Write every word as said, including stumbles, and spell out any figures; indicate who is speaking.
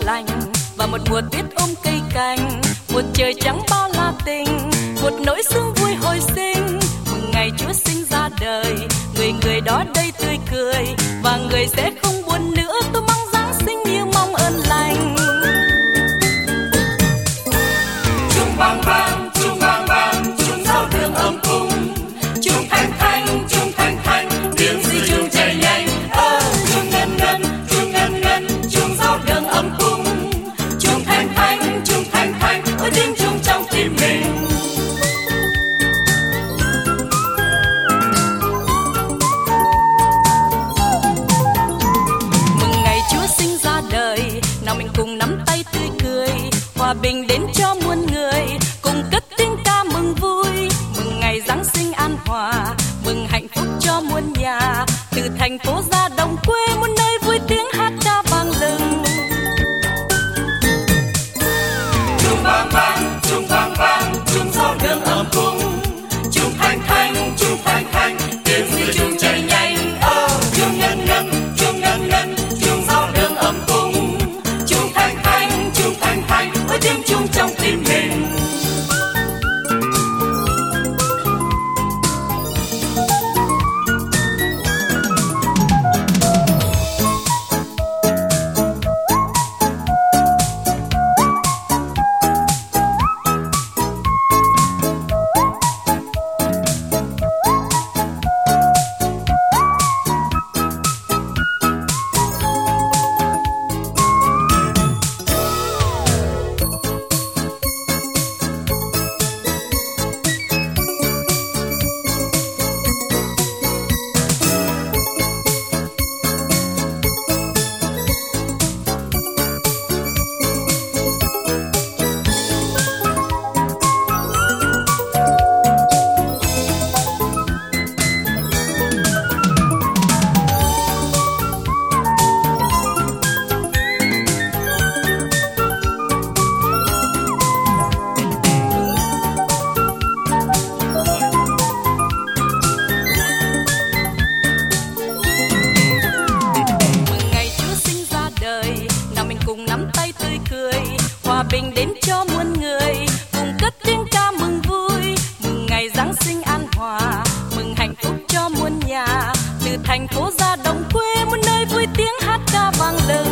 Speaker 1: lành và một mùa tuyết ôm cây cành, một trời trắng bao la tình, một nỗi sương vui hồi sinh. Mừng ngày Chúa sinh ra đời, người người đó đây tươi cười và người sẽ không buồn nữa. Tôi mong Giáng sinh như mong ơn lành.
Speaker 2: Chuông vang vang, chuông vang vang, chuông giao đường ấm cung. Chuông thanh thanh, chuông thanh thanh, tiếng gì chuông chạy nhanh. Ơ, chuông ngân ngân, chuông ngân ngân, chuông giao đường ấm cung. Chuông thanh thanh, chuông thanh thanh, ôi tiếng chuông trong tim mình.
Speaker 1: Mừng ngày Chúa sinh ra đời, nào mình cùng nắm tay tươi cười, hòa bình đến cho muôn người, cùng cất tiếng ca mừng vui. Mừng ngày Giáng sinh an hòa, mừng hạnh phúc cho muôn nhà, từ thành phố ra đồng quê muôn nơi vui tiếng hát ca vang lừng.
Speaker 2: Chuông vang vang, chuông vang vang, chuông giao đường ấm cung. Chuông thanh thanh, chuông thanh thanh, tiếng gì chuông chạy nhanh. Ơ, chuông ngân ngân, chuông ngân ngân, chuông giao đường ấm cung. Chuông thanh thanh, chuông thanh thanh, ôi tiếng chuông trong tim mình.
Speaker 1: Cùng nắm tay tươi cười, hòa bình đến cho muôn người, cùng cất tiếng ca mừng vui. Mừng ngày Giáng sinh an hòa, mừng hạnh phúc cho muôn nhà, từ thành phố ra đồng quê muôn nơi vui tiếng hát ca vang lừng.